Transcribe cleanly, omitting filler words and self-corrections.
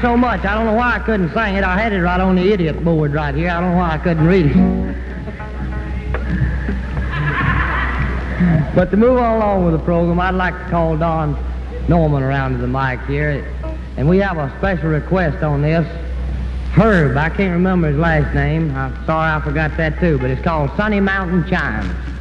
so much. I don't know why I couldn't sing it. I had it right on the idiot board right here. I don't know why I couldn't read it. But to move on along with the program, I'd like to call Don Norman around to the mic here. And we have a special request on this. Herb, I can't remember his last name. I'm sorry I forgot that too, but it's called Sunny Mountain Chimes.